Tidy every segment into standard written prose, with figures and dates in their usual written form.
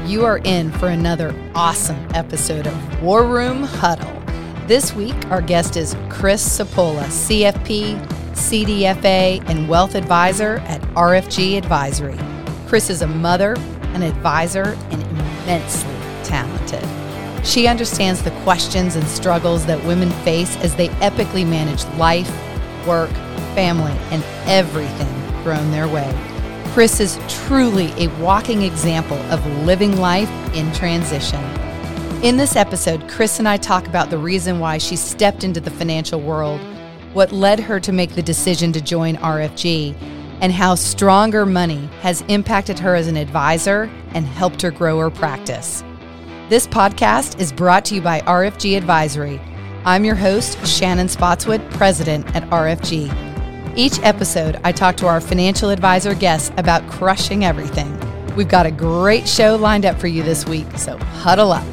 You are in for another awesome episode of War Room Huddle. This week, our guest is Chris Cipolla, CFP, CDFA, and Wealth Advisor at RFG Advisory. Chris is a mother, an advisor, and immensely talented. She understands the questions and struggles that women face as they epically manage life, work, family, and everything thrown their way. Chris is truly a walking example of living life in transition. In this episode, Chris and I talk about the reason why she stepped into the financial world, what led her to make the decision to join RFG, and how Stronger Money has impacted her as an advisor and helped her grow her practice. This podcast is brought to you by RFG Advisory. I'm your host, Shannon Spotswood, President at RFG. Each episode, I talk to our financial advisor guests about crushing everything. We've got a great show lined up for you this week, so huddle up.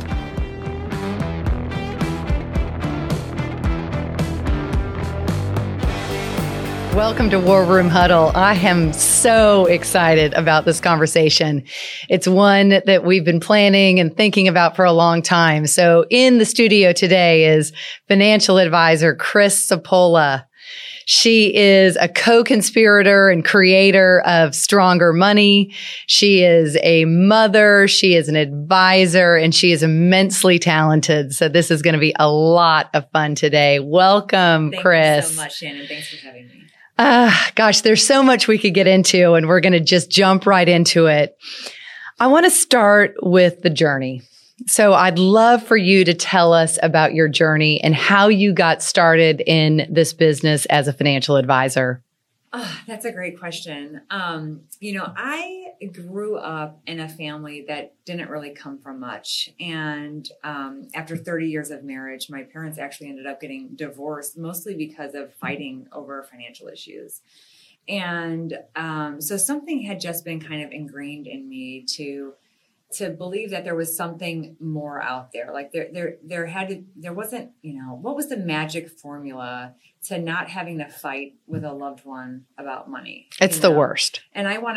Welcome to War Room Huddle. I am so excited about this conversation. It's one that we've been planning and thinking about for a long time. So in the studio today is financial advisor Chris Cipolla. She is a co-conspirator and creator of Stronger Money. She is a mother. She is an advisor, and she is immensely talented. So this is going to be a lot of fun today. Welcome, Chris. Thank you so much, Shannon. Thanks for having me. Gosh, there's so much we could get into, and we're going to just jump right into it. I want to start with the journey. So I'd love for you to tell us about your journey and how you got started in this business as a financial advisor. Oh, that's a great question. I grew up in a family that didn't really come from much. And after 30 years of marriage, my parents actually ended up getting divorced, mostly because of fighting over financial issues. And so something had just been kind of ingrained in me to believe that there was something more out there. Like there wasn't, what was the magic formula to not having to fight with a loved one about money? It's the worst. And I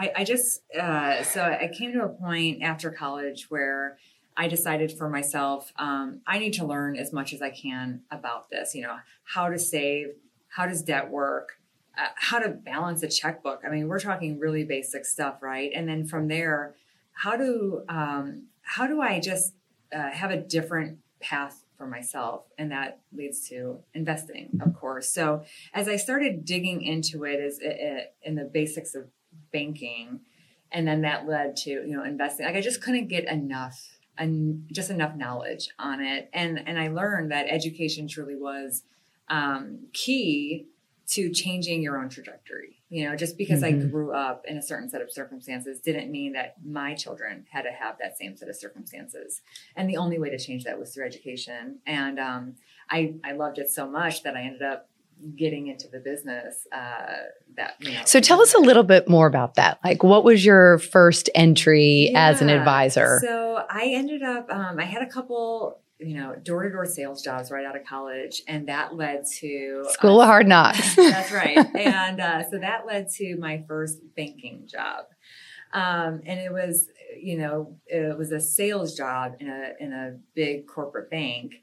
came to a point after college where I decided for myself, I need to learn as much as I can about this, how to save, how does debt work, how to balance a checkbook. I mean, we're talking really basic stuff, right? And then from there, how do I just have a different path for myself? And that leads to investing, of course. So as I started digging into it in the basics of banking, and then that led to, investing, like I just couldn't get enough knowledge on it. And I learned that education truly was key to changing your own trajectory. Just because I grew up in a certain set of circumstances didn't mean that my children had to have that same set of circumstances. And the only way to change that was through education. And I loved it so much that I ended up getting into the business. So tell us a little bit more about that. Like, what was your first entry as an advisor? So I ended up, I had a couple door-to-door sales jobs right out of college. And that led to School of Hard Knocks. That's right. And so that led to my first banking job. And it was a sales job in a big corporate bank.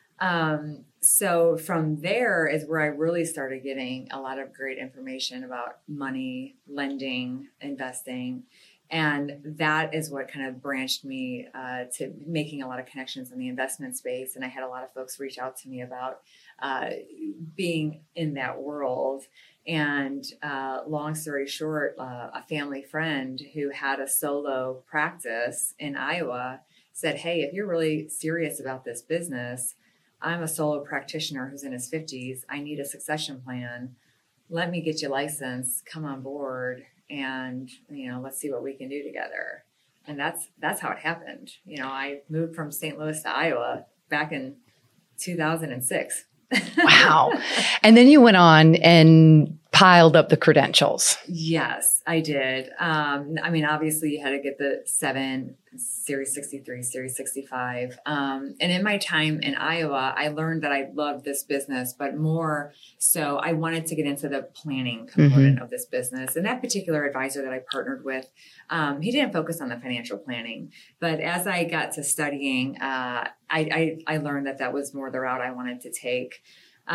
So from there is where I really started getting a lot of great information about money, lending, investing. And that is what kind of branched me to making a lot of connections in the investment space. And I had a lot of folks reach out to me about being in that world. And long story short, a family friend who had a solo practice in Iowa said, "Hey, if you're really serious about this business, I'm a solo practitioner who's in his 50s. I need a succession plan. Let me get you licensed. Come on board. And, let's see what we can do together." And that's how it happened. I moved from St. Louis to Iowa back in 2006. Wow. And then you went on and piled up the credentials. Yes, I did. I mean, obviously you had to get the 7, Series 63, Series 65. And in my time in Iowa, I learned that I loved this business, but more so I wanted to get into the planning component of this business. And that particular advisor that I partnered with, he didn't focus on the financial planning. But as I got to studying, I learned that that was more the route I wanted to take.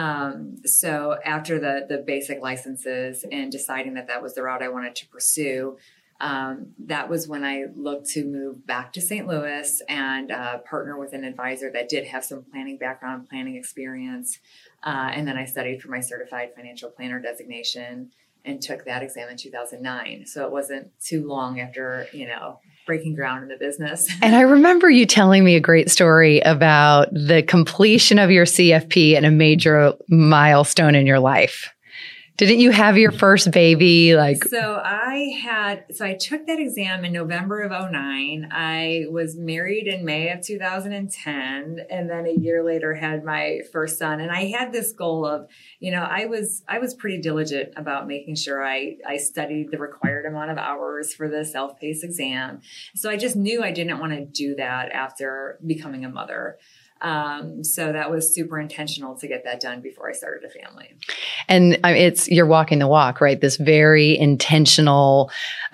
So after the basic licenses and deciding that that was the route I wanted to pursue, that was when I looked to move back to St. Louis and partner with an advisor that did have some planning background, planning experience. And then I studied for my certified financial planner designation and took that exam in 2009. So it wasn't too long after, breaking ground in the business. And I remember you telling me a great story about the completion of your CFP and a major milestone in your life. Didn't you have your first baby? So I took that exam in November of 2009. I was married in May of 2010. And then a year later had my first son. And I had this goal of, I was pretty diligent about making sure I studied the required amount of hours for the self-paced exam. So I just knew I didn't want to do that after becoming a mother. So that was super intentional to get that done before I started a family. And you're walking the walk, right? This very intentional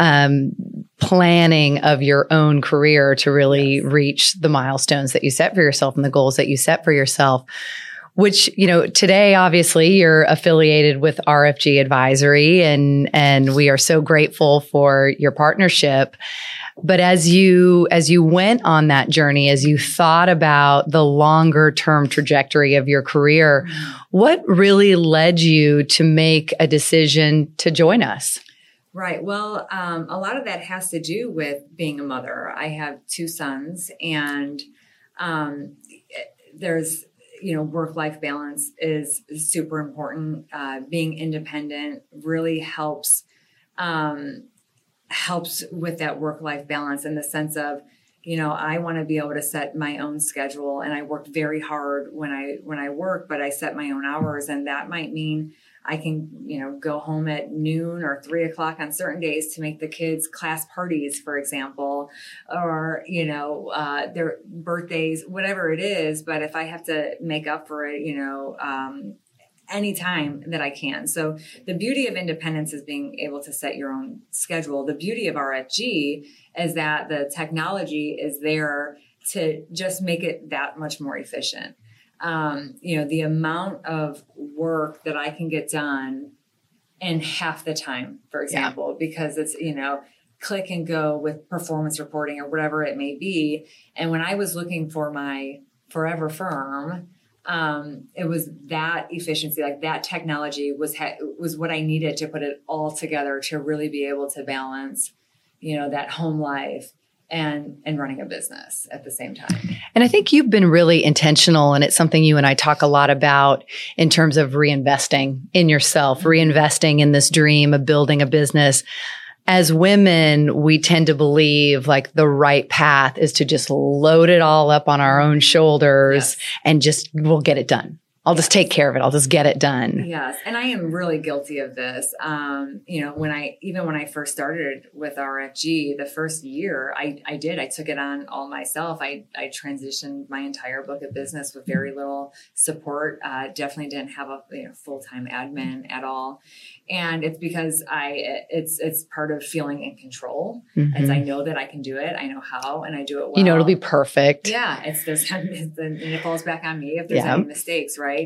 planning of your own career to really reach the milestones that you set for yourself and the goals that you set for yourself. Which, today, obviously, you're affiliated with RFG Advisory, and we are so grateful for your partnership. But as you went on that journey, as you thought about the longer term trajectory of your career, what really led you to make a decision to join us? Right. Well, a lot of that has to do with being a mother. I have 2 sons, and there's work-life balance is super important. Being independent really helps with that work-life balance in the sense of, I want to be able to set my own schedule, and I work very hard when I work, but I set my own hours, and that might mean I can, go home at noon or 3 o'clock on certain days to make the kids' class parties, for example, or, their birthdays, whatever it is. But if I have to make up for it, anytime that I can. So the beauty of independence is being able to set your own schedule. The beauty of RFG is that the technology is there to just make it that much more efficient. The amount of work that I can get done in half the time, for example, because it's, click and go with performance reporting or whatever it may be. And when I was looking for my forever firm, it was that efficiency, like that technology was what I needed to put it all together to really be able to balance, that home life and running a business at the same time. And I think you've been really intentional, and it's something you and I talk a lot about in terms of reinvesting in yourself, reinvesting in this dream of building a business. As women, we tend to believe like the right path is to just load it all up on our own shoulders and we'll get it done. I'll just take care of it. I'll just get it done. Yes. And I am really guilty of this. When I first started with RFG, the first year I took it on all myself. I transitioned my entire book of business with very little support. Definitely didn't have a full-time admin at all. And it's because it's part of feeling in control. As I know that I can do it. I know how, and I do it well. It'll be perfect. Yeah. and it falls back on me if there's any mistakes, right?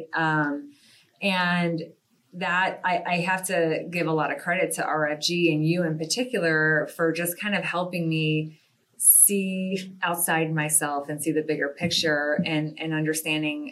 And that I have to give a lot of credit to RFG and you in particular for just kind of helping me see outside myself and see the bigger picture and understanding,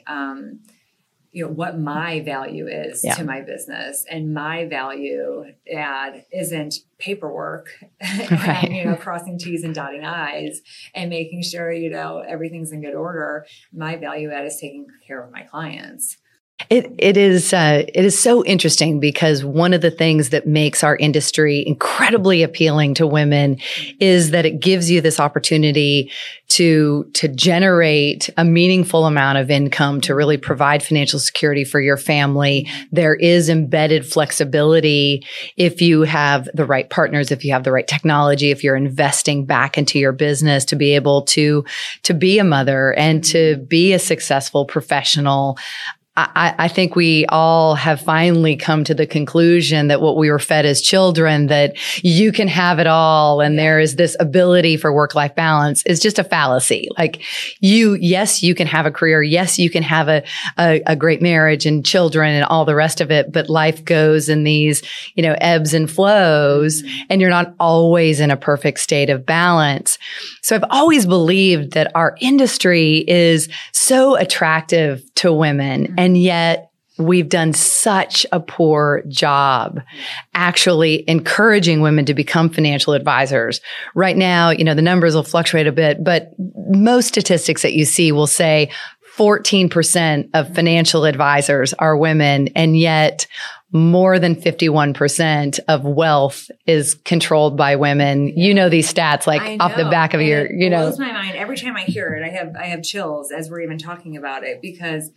what my value is to my business. And my value add isn't paperwork and, crossing T's and dotting I's and making sure, everything's in good order. My value add is taking care of my clients. It is so interesting because one of the things that makes our industry incredibly appealing to women is that it gives you this opportunity to generate a meaningful amount of income to really provide financial security for your family. There is embedded flexibility if you have the right partners, if you have the right technology, if you're investing back into your business to be able to be a mother and to be a successful professional. I think we all have finally come to the conclusion that what we were fed as children, that you can have it all and there is this ability for work-life balance, is just a fallacy. Like yes, you can have a career. Yes, you can have a great marriage and children and all the rest of it, but life goes in these, ebbs and flows, and you're not always in a perfect state of balance. So I've always believed that our industry is so attractive to women. And yet we've done such a poor job actually encouraging women to become financial advisors. Right now, the numbers will fluctuate a bit, but most statistics that you see will say 14% of financial advisors are women, and yet more than 51% of wealth is controlled by women. These stats off the back of your, It blows my mind every time I hear it. I have chills as we're even talking about it because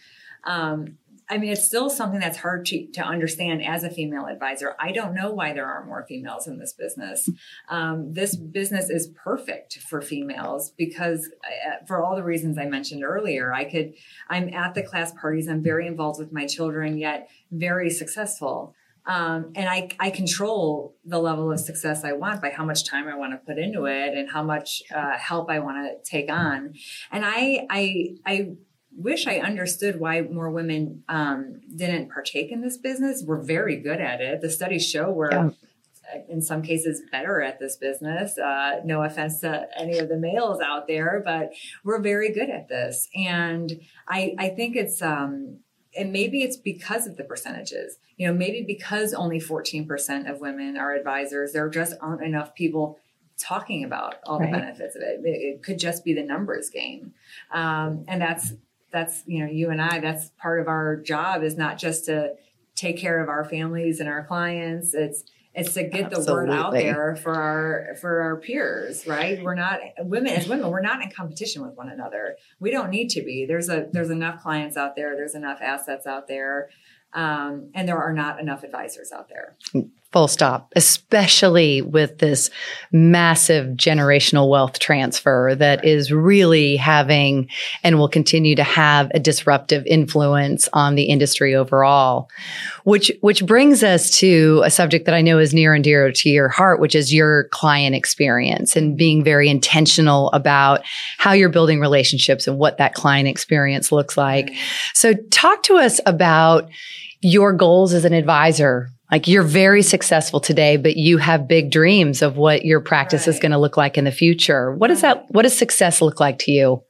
it's still something that's hard to understand as a female advisor. I don't know why there aren't more females in this business. This business is perfect for females because for all the reasons I mentioned earlier, I'm at the class parties. I'm very involved with my children, yet very successful. And I control the level of success I want by how much time I want to put into it and how much help I want to take on. And I wish I understood why more women didn't partake in this business. We're very good at it. The studies show we're in some cases better at this business. No offense to any of the males out there, but we're very good at this. And I think it's and maybe it's because of the percentages, maybe because only 14% of women are advisors, there just aren't enough people talking about all the benefits of it. It could just be the numbers game. And that's, you and I, that's part of our job is not just to take care of our families and our clients. It's to get the word out there for our peers, right? We're not women, we're not in competition with one another. We don't need to be. There's enough clients out there. There's enough assets out there. And there are not enough advisors out there. Full stop, especially with this massive generational wealth transfer that is really having and will continue to have a disruptive influence on the industry overall. Which brings us to a subject that I know is near and dear to your heart, which is your client experience and being very intentional about how you're building relationships and what that client experience looks like. So talk to us about your goals as an advisor. Like you're very successful today, but you have big dreams of what your practice is going to look like in the future. What does success look like to you?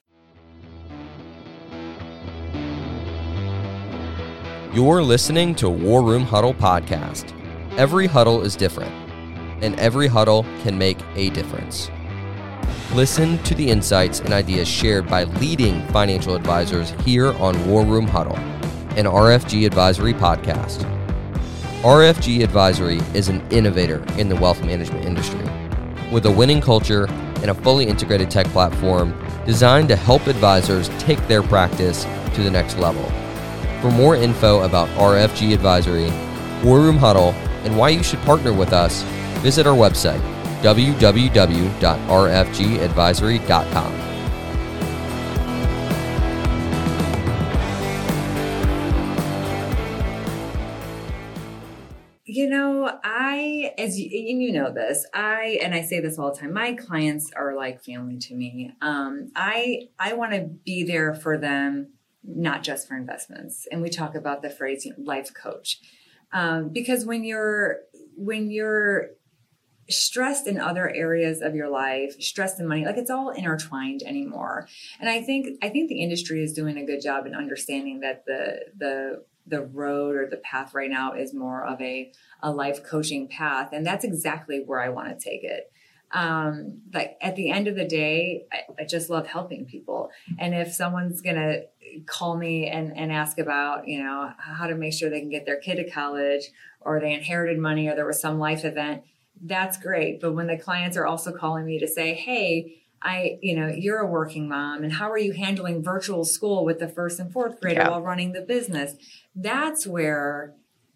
You're listening to War Room Huddle podcast. Every huddle is different, and every huddle can make a difference. Listen to the insights and ideas shared by leading financial advisors here on War Room Huddle, an RFG Advisory podcast. RFG Advisory is an innovator in the wealth management industry with a winning culture and a fully integrated tech platform designed to help advisors take their practice to the next level. For more info about RFG Advisory, War Room Huddle, and why you should partner with us, visit our website, www.rfgadvisory.com. I say this all the time, my clients are like family to me. I want to be there for them, not just for investments. And we talk about the phrase life coach. Because when you're stressed in other areas of your life, stressed in money, like it's all intertwined anymore. And I think the industry is doing a good job in understanding that the road or the path right now is more of a life coaching path. And that's exactly where I want to take it. Like at the end of the day, I just love helping people. And if someone's going to call me and ask about, how to make sure they can get their kid to college, or they inherited money, or there was some life event, that's great. But when the clients are also calling me to say, hey, you're a working mom, and how are you handling virtual school with the first and fourth grader while running the business? That's where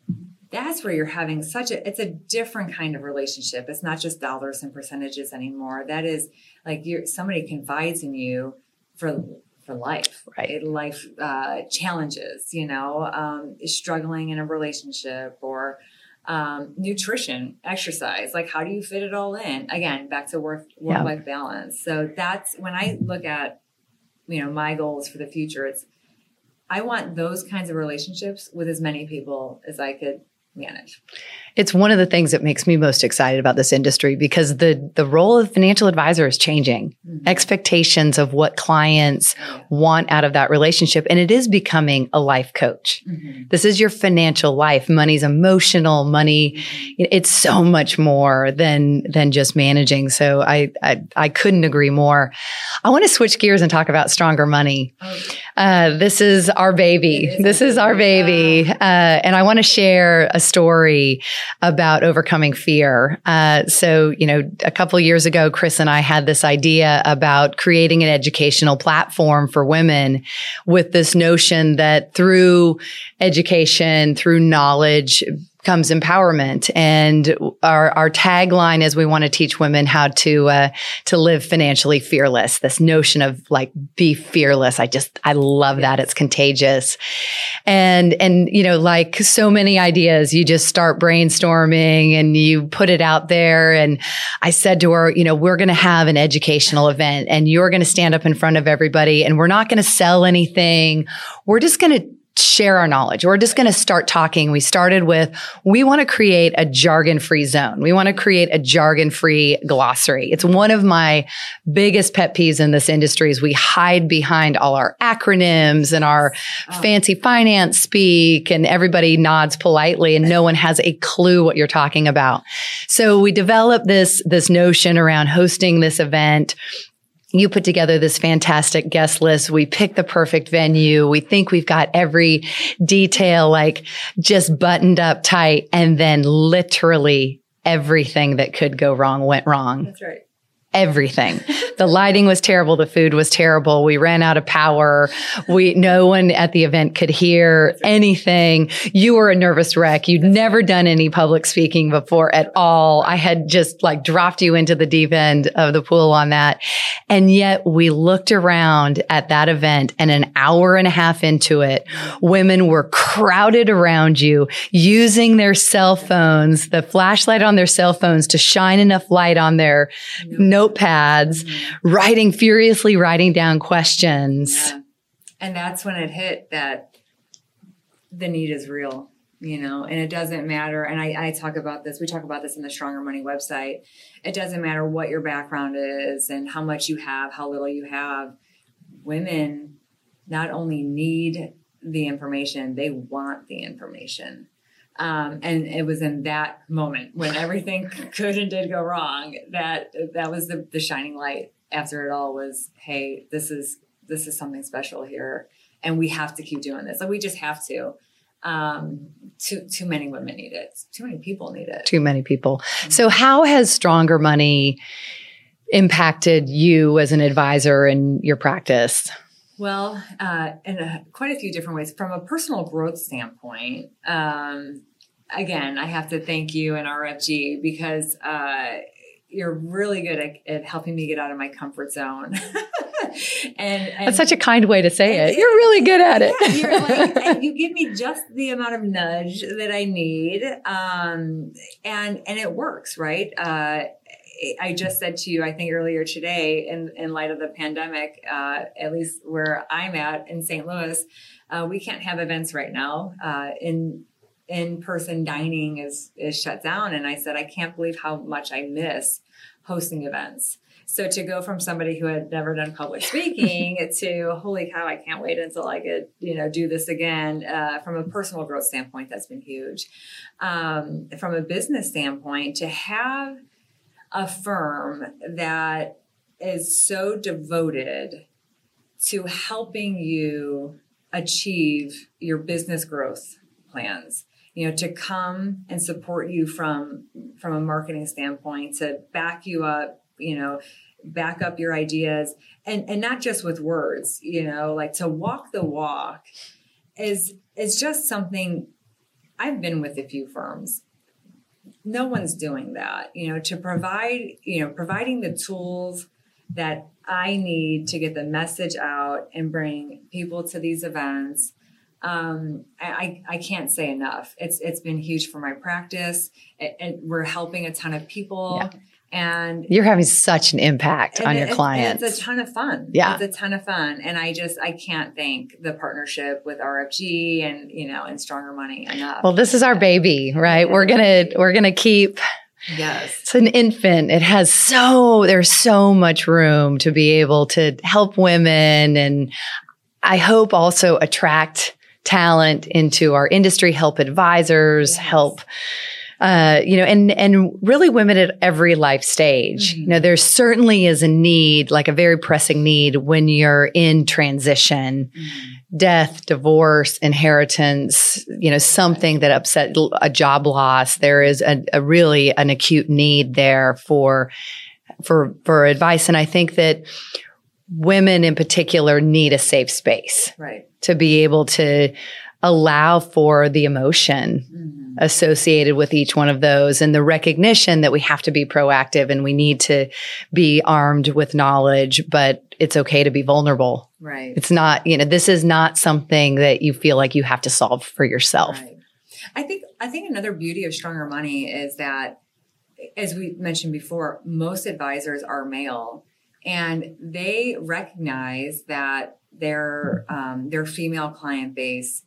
you're having it's a different kind of relationship. It's not just dollars and percentages anymore. That is like somebody confides in you for life, right? Life challenges, struggling in a relationship, or nutrition, exercise. Like, how do you fit it all in? Again, back to work-life balance. So that's when I look at, my goals for the future. I want those kinds of relationships with as many people as I could manage. It's one of the things that makes me most excited about this industry, because the role of financial advisor is changing. Mm-hmm. Expectations of what clients want out of that relationship. And it is becoming a life coach. Mm-hmm. This is your financial life. Money's emotional. Money, it's so much more than just managing. So I couldn't agree more. I want to switch gears and talk about Stronger Money. This is our baby. This is our baby. And I want to share a story about overcoming fear. So, a couple of years ago, Chris and I had this idea about creating an educational platform for women, with this notion that through education, through knowledge, comes empowerment. And our tagline is, we want to teach women how to live financially fearless. This notion of like, be fearless. I love that. It's contagious. And like so many ideas, you just start brainstorming and you put it out there. And I said to her, we're going to have an educational event, and you're going to stand up in front of everybody, and we're not going to sell anything. We're just going to share our knowledge. We're just going to start talking. We started with, we want to create a jargon-free zone. We want to create a jargon-free glossary. It's one of my biggest pet peeves in this industry is we hide behind all our acronyms and our fancy finance speak, and everybody nods politely and no one has a clue what you're talking about. So we developed this notion around hosting this event. You put together this fantastic guest list. We picked the perfect venue. We think we've got every detail, like just buttoned up tight. And then literally everything that could go wrong went wrong. That's right. Everything. The lighting was terrible. The food was terrible. We ran out of power. No one at the event could hear anything. You were a nervous wreck. You'd never done any public speaking before at all. I had just like dropped you into the deep end of the pool on that. And yet we looked around at that event, and an hour and a half into it, women were crowded around you, using their cell phones, the flashlight on their cell phones, to shine enough light on their notepads, furiously writing down questions. Yeah. And that's when it hit that the need is real, and it doesn't matter. And I talk about this. We talk about this in the Stronger Money website. It doesn't matter what your background is and how much you have, how little you have. Women not only need the information, they want the information. And it was in that moment when everything could and did go wrong that was the shining light after it all was, hey, this is something special here, and we have to keep doing this. Like, we just have to. Too many women need it. Too many people need it. Too many people. Mm-hmm. So how has Stronger Money impacted you as an advisor in your practice? Well, in quite a few different ways. From a personal growth standpoint, again, I have to thank you and RFG, because you're really good at helping me get out of my comfort zone. and that's such a kind way to say it. You're really good at it. Yeah, you're like, and you give me just the amount of nudge that I need, and it works, right? I just said to you, I think earlier today, in light of the pandemic, at least where I'm at in St. Louis, we can't have events right now. In-person dining is shut down. And I said, I can't believe how much I miss hosting events. So to go from somebody who had never done public speaking to, holy cow, I can't wait until I could, do this again. From a personal growth standpoint, that's been huge. From a business standpoint, to have a firm that is so devoted to helping you achieve your business growth plans, to come and support you from a marketing standpoint, to back you up, back up your ideas, and not just with words, like to walk the walk is just something. I've been with a few firms. No one's doing that, to provide, providing the tools that I need to get the message out and bring people to these events. I can't say enough. It's been huge for my practice, and we're helping a ton of people. Yeah. And you're having such an impact on your clients. It's a ton of fun. Yeah. It's a ton of fun. And I can't thank the partnership with RFG and Stronger Money enough. Well, this is our baby, right? We're going to keep. Yes. It's an infant. There's so much room to be able to help women, and I hope also attract talent into our industry, help advisors, Yes. help and really women at every life stage. Mm-hmm. There certainly is a need, like a very pressing need when you're in transition, death, divorce, inheritance, something that upset a job loss. There is a really an acute need there for advice. And I think that women in particular need a safe space, right, to be able to allow for the emotion associated with each one of those, and the recognition that we have to be proactive and we need to be armed with knowledge, but it's okay to be vulnerable. Right. It's not, this is not something that you feel like you have to solve for yourself. Right. I think another beauty of Stronger Money is that, as we mentioned before, most advisors are male, and they recognize that their female client base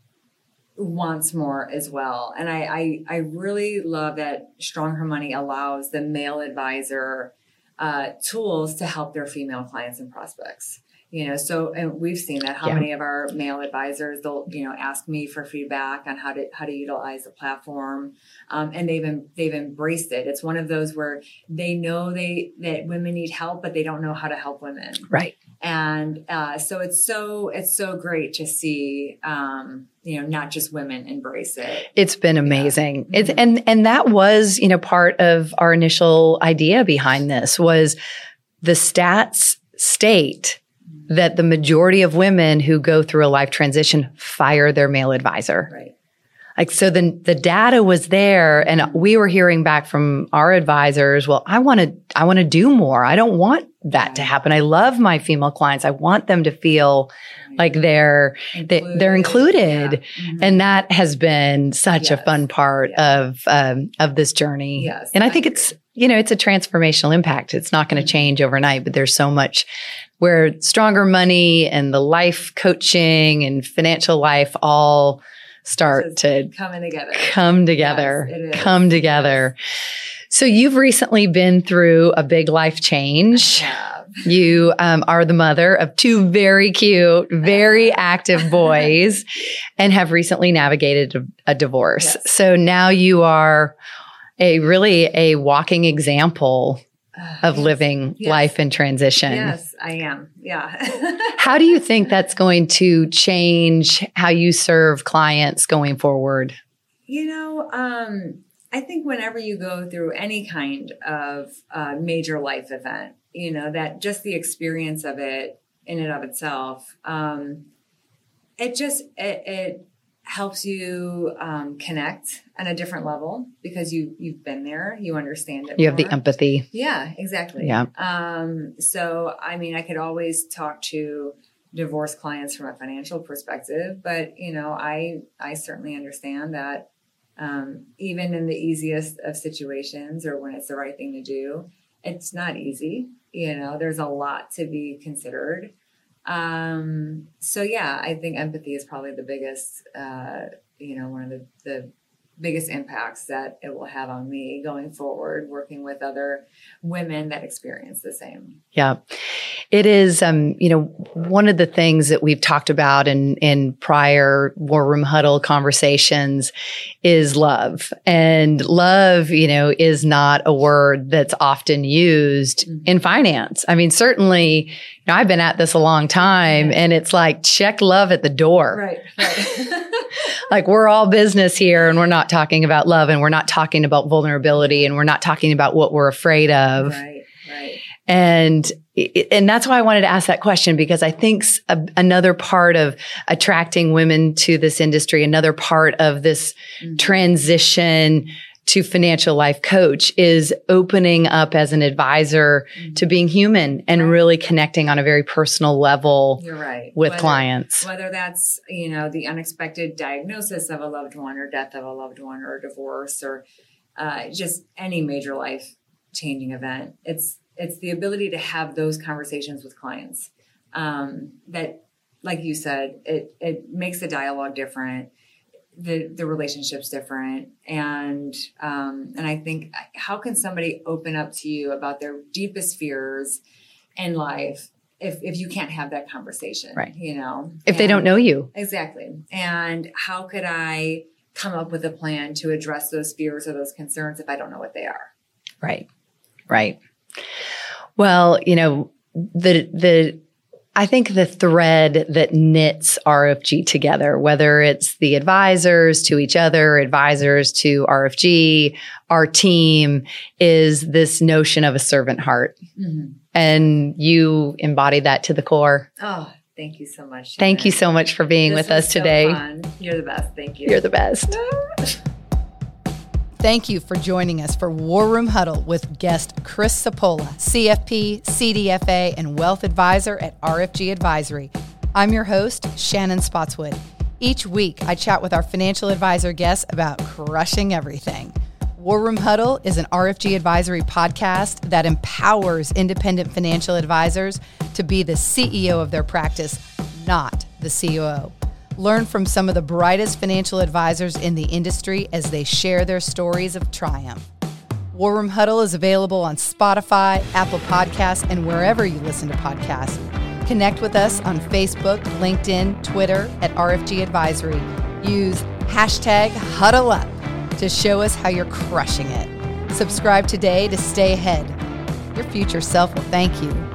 wants more as well. And I really love that Stronger Money allows the male advisor tools to help their female clients and prospects. And we've seen that. How many of our male advisors, they'll ask me for feedback on how to utilize the platform, and they've embraced it. It's one of those where they know that women need help, but they don't know how to help women. Right. And so it's so great to see not just women embrace it. It's been amazing. Yeah. It's and that was part of our initial idea behind this was the stats state that the majority of women who go through a life transition fire their male advisor. Right. Like, so the data was there, and we were hearing back from our advisors, well, I want to do more. I don't want that to happen. I love my female clients. I want them to feel like they're included. Yeah. Mm-hmm. And that has been such a fun part of this journey. Yes. And I think it's a transformational impact. It's not going to change overnight, but there's so much where Stronger Money and the life coaching and financial life all start to come together. Yes, come together. So you've recently been through a big life change. You are the mother of two very cute, very active boys and have recently navigated a divorce. Yes. So now you are a walking example of living life in transition. Yes, I am. Yeah. How do you think that's going to change how you serve clients going forward? I think whenever you go through any kind of major life event, that just the experience of it in and of itself, it helps you connect on a different level because you've been there, you understand it. You have the empathy. Yeah, exactly. Yeah. So, I could always talk to divorce clients from a financial perspective, but I certainly understand that even in the easiest of situations or when it's the right thing to do, it's not easy. There's a lot to be considered. So yeah, I think empathy is probably the biggest, one of the biggest impacts that it will have on me going forward, working with other women that experience the same. Yeah. It is, one of the things that we've talked about in prior War Room Huddle conversations is love. And love, is not a word that's often used in finance. I mean, certainly, I've been at this a long time, and it's like, check love at the door. Right. Like, we're all business here, and we're not talking about love, and we're not talking about vulnerability, and we're not talking about what we're afraid of. Right. And that's why I wanted to ask that question, because I think another part of attracting women to this industry, another part of this transition to financial life coach, is opening up as an advisor to being human and really connecting on a very personal level. You're right. With clients. Whether that's, the unexpected diagnosis of a loved one, or death of a loved one, or divorce, or just any major life changing event. It's the ability to have those conversations with clients that, like you said, it makes the dialogue different, the relationship's different, and I think, how can somebody open up to you about their deepest fears in life if you can't have that conversation, right? If they don't know you. Exactly. And how could I come up with a plan to address those fears or those concerns if I don't know what they are? Right. Well, I think the thread that knits RFG together, whether it's the advisors to each other, advisors to RFG, our team, is this notion of a servant heart. Mm-hmm. And you embody that to the core. Oh, thank you so much. Thank you so much for being with us today. Fun. You're the best. Thank you. You're the best. Thank you for joining us for War Room Huddle with guest Chris Sapola, CFP, CDFA, and Wealth Advisor at RFG Advisory. I'm your host, Shannon Spotswood. Each week, I chat with our financial advisor guests about crushing everything. War Room Huddle is an RFG Advisory podcast that empowers independent financial advisors to be the CEO of their practice, not the COO. Learn from some of the brightest financial advisors in the industry as they share their stories of triumph. War Room Huddle is available on Spotify, Apple Podcasts, and wherever you listen to podcasts. Connect with us on Facebook, LinkedIn, Twitter at RFG Advisory. Use #HuddleUp to show us how you're crushing it. Subscribe today to stay ahead. Your future self will thank you.